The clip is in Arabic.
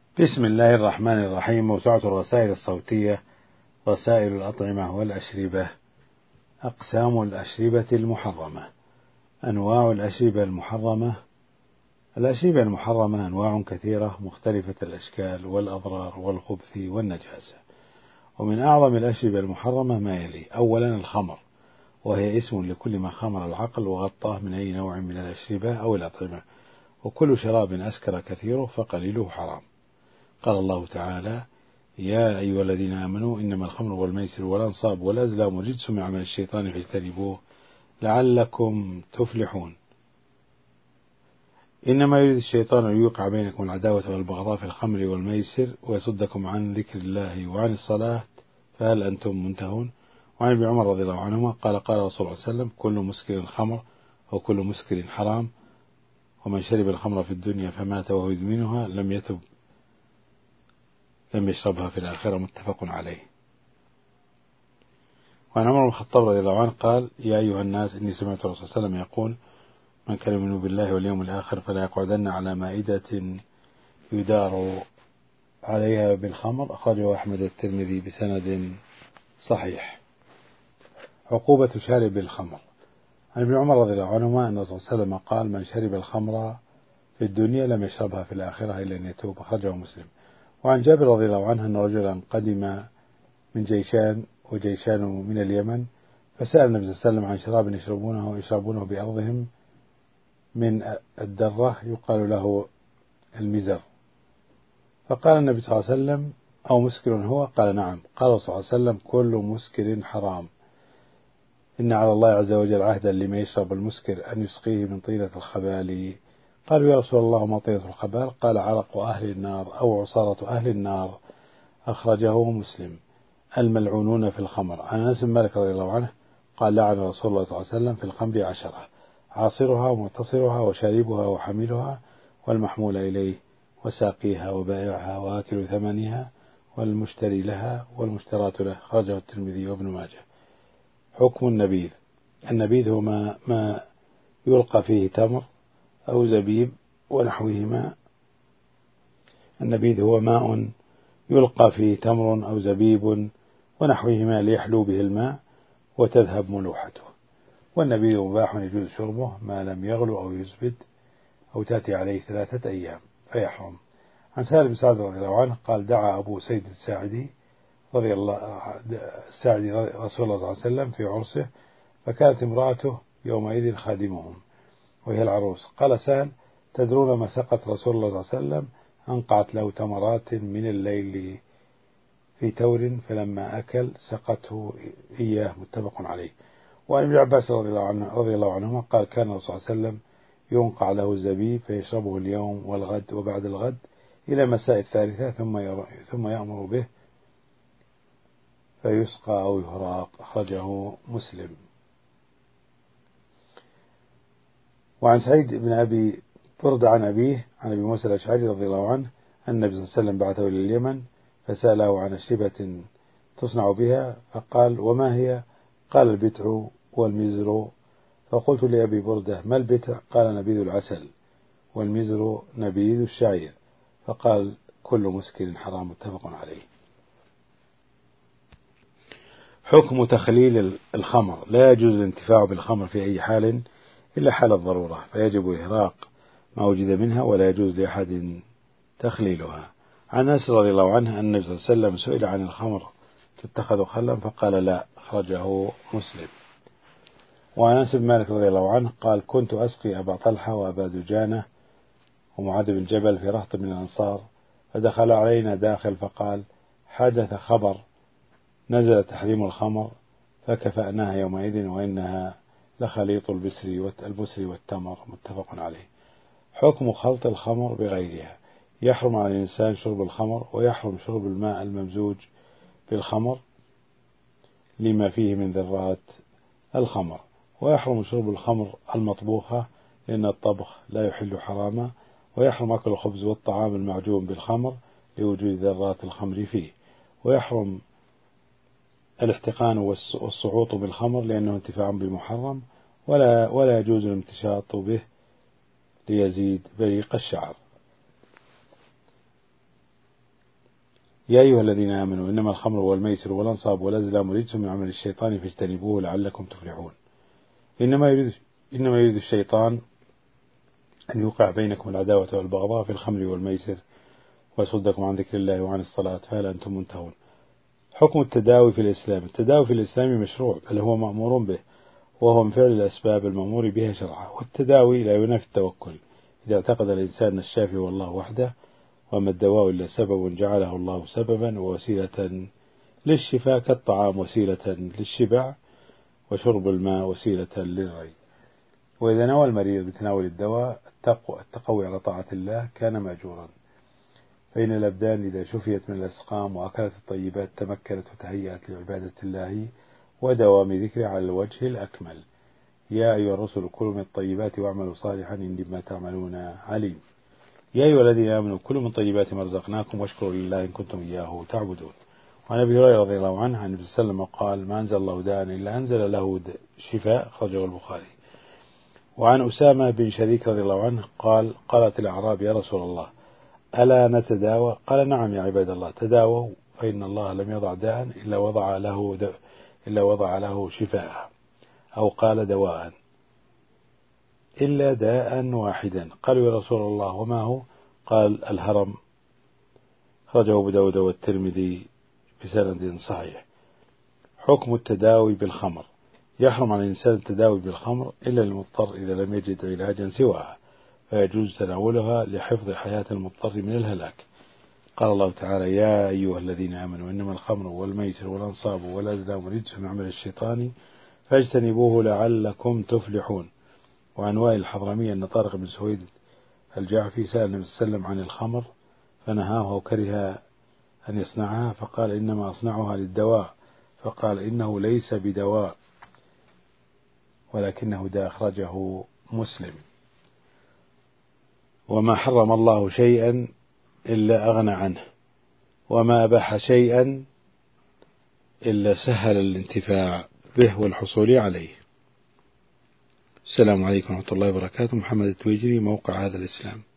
بسم الله الرحمن الرحيم. موسوعة الرسائل الصوتية، رسائل الأطعمة والأشربة. أقسام الأشربة المحرمة. أنواع الأشربة المحرمة. الأشربة المحرمة أنواع كثيرة مختلفة الأشكال والأضرار والخبث والنجاسة. ومن أعظم الأشربة المحرمة ما يلي: أولا الخمر، وهي اسم لكل ما خمر العقل وغطاه من أي نوع من الأشربة أو الأطعمة، وكل شراب أسكر كثيره فقليله حرام. قال الله تعالى: يا أيها الذين آمنوا إنما الخمر والميسر والأنصاب والأزلام رجس من عمل الشيطان فاجتنبوه لعلكم تفلحون. إنما يريد الشيطان أن يوقع بينكم العداوة والبغضاء في الخمر والميسر ويصدكم عن ذكر الله وعن الصلاة فهل أنتم منتهون. وعن ابن عمر رضي الله عنهما قال: قال رسول الله صلى الله عليه وسلم: كل مسكر خمر وكل مسكر حرام، ومن شرب الخمر في الدنيا فمات وهو يدمنها لم يشربها في الآخرة. متفق عليه. وعن عمر بن الخطاب رضي الله عنه قال: يا أيها الناس، إني سمعت الرسول صلى الله عليه وسلم يقول: من كان يؤمن بالله واليوم الآخر فلا يقعدن على مائدة يدار عليها بالخمر. أخرجه أحمد الترمذي بسند صحيح. عقوبة شارب الخمر. عن ابن عمر رضي الله عنهما أن الرسول صلى الله عليه وسلم قال: من شرب الخمر في الدنيا لم يشربها في الآخرة إلا أن يتوب. أخرجه مسلم. وعن جابر رضي الله عنه أن رجلا قدم من جيشان وجيشان من اليمن، فسأل النبي صلى الله عليه وسلم عن شراب يشربونه بأرضهم من الدرة يقال له المزر، فقال النبي صلى الله عليه وسلم: أو مسكر هو؟ قال: نعم. قال صلى الله عليه وسلم: كل مسكر حرام، إن على الله عز وجل عهدا لما يشرب المسكر أن يسقيه من طينة الخبال. قالوا: يا رسول الله ما طينة الخبال؟ قال: عرق أهل النار أو عصارة أهل النار. أخرجه مسلم. الملعونون في الخمر. عن أنس بن مالك رضي الله عنه قال: لعن رسول الله صلى الله عليه وسلم في الخمر 10: عاصرها ومعتصرها وشاربها وحملها والمحمول إليه وساقيها وبائعها وآكل ثمنها والمشتري لها والمشتراة له. خرجه الترمذي وابن ماجه. حكم النبيذ. النبيذ هو ما يلقى فيه تمر أو زبيب ونحوهما. النبيذ هو ماء يلقى فيه تمر أو زبيب ونحوهما ليحلو به الماء وتذهب ملوحته. والنبيذ مباح يجوز شربه ما لم يغلو أو يزبد أو تأتي عليه 3 أيام فيحرم. عن سهل بن سعد رضي الله عنه قال: دعا أبو سيد الساعدي رسول الله صلى الله عليه وسلم في عرسه، فكانت امرأته يومئذ خادمهم وهي العروس. قال سهل: تدرون ما سقت رسول الله صلى الله عليه وسلم؟ أنقعت له تمرات من الليل في تور، فلما أكل سقته إياه. متفق عليه. وعن ابن عباس رضي الله عنهما قال: كان الرسول صلى الله عليه وسلم ينقع له الزبيب فيشربه اليوم والغد وبعد الغد إلى مساء الثالثة، ثم يأمر به فيسقى أو يهراق. أخرجه مسلم. وعن سعيد بن أبي بردة عن أبيه عن أبي موسى الأشعري رضي الله عنه أن النبي صلى الله عليه وسلم بعثه إلى اليمن فسأله عن أشربة تصنع بها، فقال: وما هي؟ قال: البتع والمزر. فقلت لأبي بردة: ما البتع؟ قال: نبيذ العسل، والمزر نبيذ الشعير. فقال: كل مسكر حرام. متفق عليه. حكم تخليل الخمر. لا يجوز الانتفاع بالخمر في أي حال إلا حال الضرورة، فيجب إهراق ما وجد منها، ولا يجوز لأحد تخليلها. عن أنس رضي الله عنه أن النبي صلى الله عليه وسلم سئل عن الخمر تتخذ خلا فقال: لا. أخرجه مسلم. وعن أنس بن مالك رضي الله عنه قال: كنت أسقي أبا طلحة وأبا دجانة ومعاذ بن جبل في رهط من الأنصار، فدخل علينا داخل فقال: حدث خبر نزل تحريم الخمر، فكفأناها يومئذ وإنها لخليط البسر والتمر. متفق عليه. حكم خلط الخمر بغيرها. يحرم على الإنسان شرب الخمر، ويحرم شرب الماء الممزوج بالخمر لما فيه من ذرات الخمر، ويحرم شرب الخمر المطبوخة لأن الطبخ لا يحل حراما، ويحرم أكل الخبز والطعام المعجون بالخمر لوجود ذرات الخمر فيه، ويحرم الاحتقان والصعوط بالخمر لأنه انتفاع بمحرم، ولا يجوز الامتشاط به ليزيد بريق الشعر. يا أيها الذين آمنوا إنما الخمر والميسر والأنصاب والأزلام رجس من عمل الشيطان فاجتنبوه لعلكم تفلحون. إنما يريد الشيطان أن يوقع بينكم العداوة والبغضاء في الخمر والميسر ويصدكم عن ذكر الله وعن الصلاة فهل أنتم منتهون. حكم التداوي في الإسلام. التداوي في الإسلام مشروع بل هو مأمور به، وهو من فعل الأسباب المأمور بها شرعا، والتداوي لا ينافي التوكل إذا اعتقد الإنسان الشافي والله وحده، وما الدواء إلا سبب جعله الله سببا ووسيلة للشفاء، كالطعام وسيلة للشبع وشرب الماء وسيلة للري. وإذا نوى المريض بتناول الدواء التقوي على طاعة الله كان مأجورا، فإن الأبدان إذا شفيت من الأسقام وأكلت الطيبات تمكنت وتهيأت لعبادة الله ودوام ذكره على الوجه الأكمل. يا أيها الرسل كلوا من الطيبات واعملوا صالحا إني بما تعملون عليم. يا أيها الذين آمنوا كلوا من طيبات ما رزقناكم واشكروا لله إن كنتم إياه تعبدون. وعن أبي هريرة رضي الله عنه عن النبي صلى الله عليه وسلم قال ما أنزل الله داء إلا أنزل له شفاء، أخرجه البخاري. وعن أسامة بن شريك رضي الله عنه قال قالت الأعراب يا رسول الله ألا نتداوى؟ قال نعم يا عباد الله تداووا، فإن الله لم يضع داء إلا وضع له شفاء، أو قال دواء إلا داء واحدا. قالوا يا رسول الله وما هو؟ قال الهرم، خرجه أبو داود والترمذي بسند صحيح. حكم التداوي بالخمر. يحرم على الإنسان التداوي بالخمر إلا المضطر إذا لم يجد علاجا سواها، فيجوز تناولها لحفظ حياة المضطر من الهلاك. قال الله تعالى يا أيها الذين آمنوا إنما الخمر والميسر والأنصاب والأزلام رجس من عمل الشيطان فاجتنبوه لعلكم تفلحون. وعن وائل الحضرمي أن طارق بن سويد الجعفي سأل النبي صلى الله عليه وسلم عن الخمر فنهاه وكره أن يصنعها، فقال إنما أصنعها للدواء، فقال إنه ليس بدواء ولكنه داء، أخرجه مسلم. وما حرم الله شيئا إلا أغنى عنه، وما أباح شيئا إلا سهل الانتفاع به والحصول عليه. السلام عليكم ورحمة الله وبركاته. محمد التويجري، موقع هذا الإسلام.